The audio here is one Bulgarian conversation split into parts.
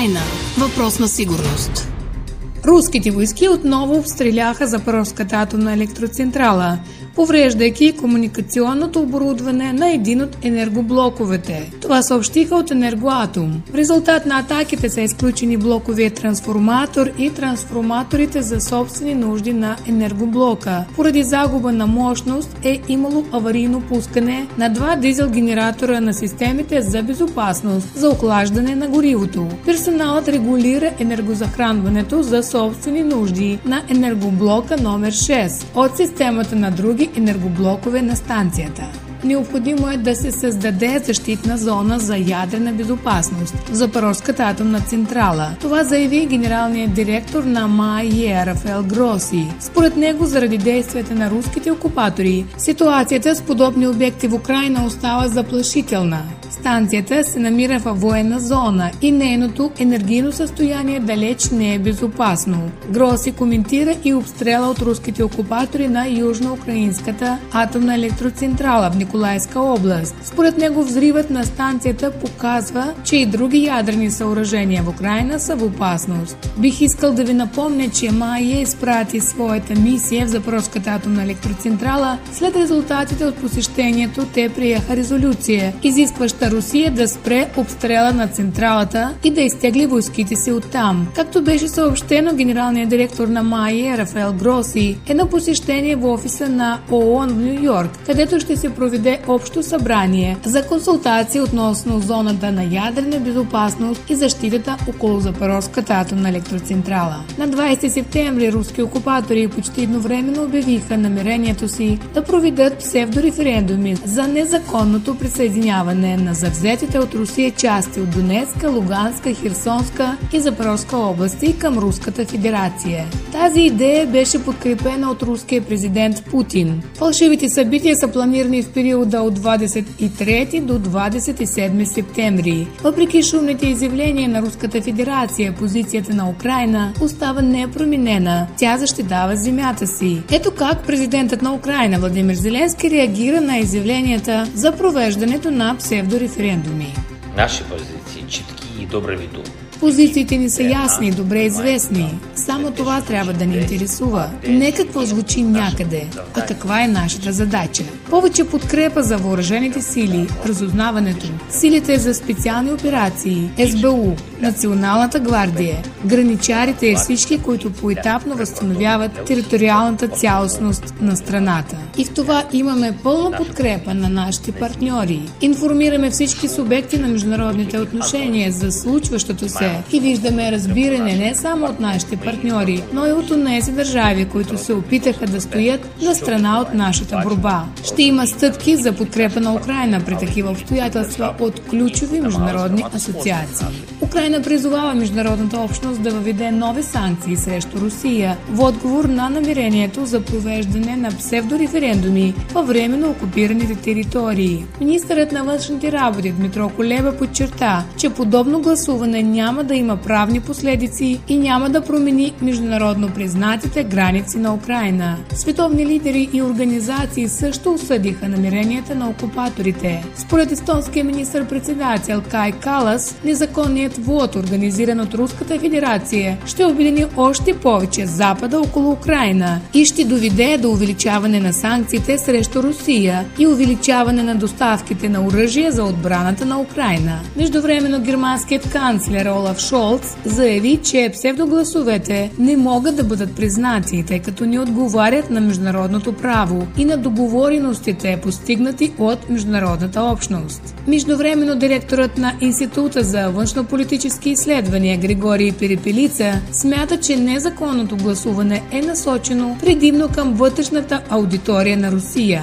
Украйна. Въпрос на сигурност. Руските войски отново обстреляха Запорожската атомна електроцентрала, повреждайки комуникационното оборудване на един от енергоблоковете. Това съобщиха от Енергоатом. В резултат на атаките са изключени блоковия трансформатор и трансформаторите за собствени нужди на енергоблока. Поради загуба на мощност е имало аварийно пускане на 2 дизел генератора на системите за безопасност за охлаждане на горивото. Персоналът регулира енергозахранването за собствени нужди на енергоблока номер 6 от системата на други енергоблокове на станцията. Необходимо е да се създаде защитна зона за ядрена безопасност в Запорожската атомна централа. Това заяви генералният директор на МАЕ Рафаел Гроси. Според него, заради действията на руските окупатори, ситуацията с подобни обекти в Украйна остава заплашителна. Станцията се намира във военна зона и нейното енергийно състояние далеч не е безопасно. Гроси коментира и обстрела от руските окупатори на южноукраинската атомна електроцентрала в Николаевска област. Според него взривът на станцията показва, че и други ядрени съоръжения в Украйна са в опасност. Бих искал да ви напомня, че МАЕ изпрати своята мисия в Запорожската атомна електроцентрала. След резултатите от посещението те приеха резолюция, изискваща Русия да спре обстрела на централата и да изтегли войските си оттам. Както беше съобщено, генералният директор на МАЕ Рафаел Гроси е на посещение в офиса на ООН в Ню Йорк, където ще се проведе общо събрание за консултации относно зоната на ядрена безопасност и защитата около Запорожската атомна електроцентрала. На 20 септември руски окупатори почти едновременно обявиха намерението си да проведат псевдореферендуми за незаконното присъединяване на завзетите от Русия части от Донецка, Луганска, Херсонска и Запорожска области към Руската федерация. Тази идея беше подкрепена от руския президент Путин. Фалшивите събития са планирани в периода от 23 до 27 септември. Въпреки шумните изявления на Руската федерация, позицията на Украйна остава непроменена. Тя защитава земята си. Ето как президентът на Украйна Владимир Зеленски реагира на изявленията за провеждането на псевдореферендуми. Наши позиции читки и добре виду. Позициите ни са ясни и добре известни. Само това трябва да ни интересува. Не какво звучи някъде, а каква е нашата задача. Повече подкрепа за въоръжените сили, разузнаването, силите за специални операции, СБУ, Националната гвардия, граничарите и всички, които поетапно възстановяват териториалната цялостност на страната. И в това имаме пълна подкрепа на нашите партньори. Информираме всички субекти на международните отношения за случващото се и виждаме разбиране не само от нашите партньори, но и от онези държави, които се опитаха да стоят на страна от нашата борба. Ще има стъпки за подкрепа на Украйна при такива обстоятелства от ключови международни асоциации. Украйна призовава международната общност да въведе нови санкции срещу Русия в отговор на намерението за провеждане на псевдореферендуми във временно окупираните територии. Министърът на външните работи Дмитро Кулеба подчерта, че подобно гласуване няма да има правни последици и няма да промени международно признатите граници на Украйна. Световни лидери и организации също осъдиха намеренията на окупаторите. Според естонския министър-председател Кай Калас, незаконният вод, организиран от Руската федерация, ще обедини още повече Запада около Украйна и ще доведе до увеличаване на санкциите срещу Русия и увеличаване на доставките на оръжие за отбраната на Украйна. Междувременно германският канцлер Олаф Шолц заяви, че псевдогласовете не могат да бъдат признати, тъй като не отговарят на международното право и на договореностите, постигнати от международната общност. Междувременно директорът на Института за външнополитически изследвания Григорий Перепелица смята, че незаконното гласуване е насочено предимно към вътрешната аудитория на Русия.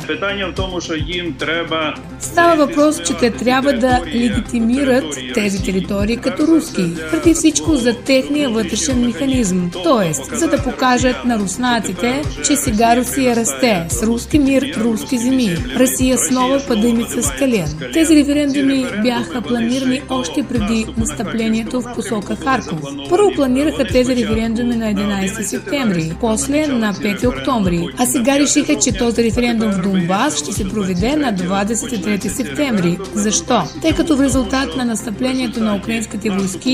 Става въпрос, че те трябва да легитимират тези територии като руски, преди всичко за техния вътрешен механизъм, т.е. за да покажат на руснаците, че сега Русия расте, с руски мир, руски земи, Русия с нова паденица скален. Тези референдуми бяха планирани още преди настъплението в посока Харков. Първо планираха тези референдуми на 11 септември, после на 5 октомври, а сега решиха, че този референдум в Донбас ще се проведе на 23 септември. Защо? Тъй като в резултат на настъплението на украинските войски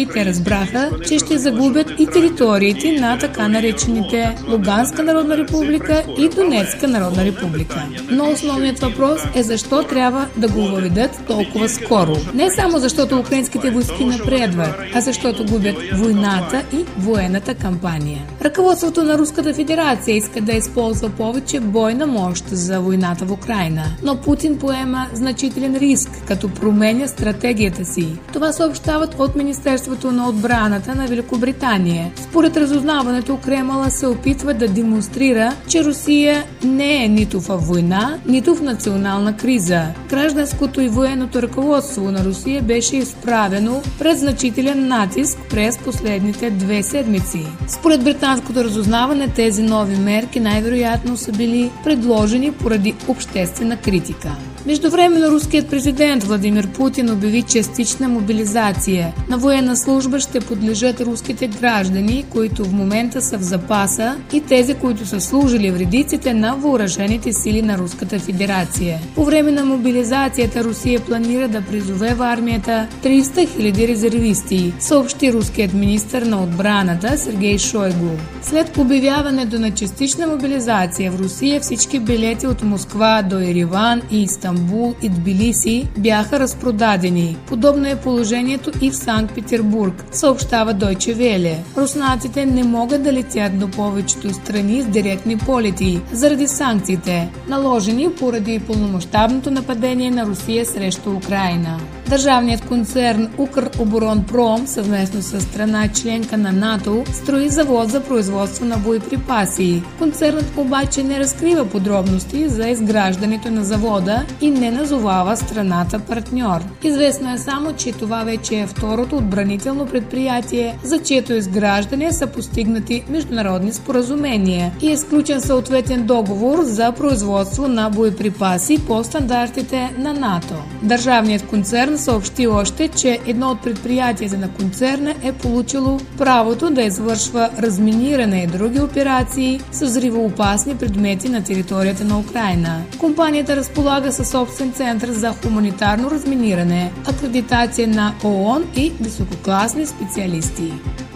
те разбраха, че ще загубят и териториите на така наречените Луганска народна република и Донецка народна република. Но основният въпрос е защо трябва да го въведат толкова скоро. Не само защото украинските войски напредват, а защото губят войната и военната кампания. Ръководството на Руската федерация иска да използва повече бойна мощ за войната в Украйна, но Путин поема значителен риск, като променя стратегията си. Това съобщават от Министерството на отбраната на Великобритания. Според разузнаването, Кремъл се опитва да демонстрира, че Русия не е нито във война, нито в национална криза. Гражданското и военното ръководство на Русия беше изправено пред значителен натиск през последните 2 седмици. Според британското разузнаване, тези нови мерки най-вероятно са били предложени поради обществена критика. Междувременно руският президент Владимир Путин обяви частична мобилизация. На военна служба ще подлежат руските граждани, които в момента са в запаса, и тези, които са служили в редиците на въоръжените сили на Руската федерация. По време на мобилизацията Русия планира да призове в армията 300 000 резервисти, съобщи руският министър на отбраната Сергей Шойгу. След обявяването на частична мобилизация в Русия, всички билети от Москва до Ереван и Истанбул и Тбилиси бяха разпродадени. Подобно е положението и в Санкт-Петербург, съобщава Deutsche Welle. Руснаците не могат да летят до повечето страни с директни полети заради санкциите, наложени поради пълномащабното нападение на Русия срещу Украйна. Държавният концерн Укроборонпром съвместно с страна членка на НАТО строи завод за производство на боеприпаси. Концернът обаче не разкрива подробности за изграждането на завода и не назовава страната партньор. Известно е само, че това вече е второто отбранително предприятие, за чието изграждане са постигнати международни споразумения и е сключен съответен договор за производство на боеприпаси по стандартите на НАТО. Държавният концерн съобщи още, че едно от предприятията на концерна е получило правото да извършва разминиране и други операции с взривоопасни предмети на територията на Украйна. Компанията разполага със собствен център за хуманитарно разминиране, акредитация на ООН и висококласни специалисти.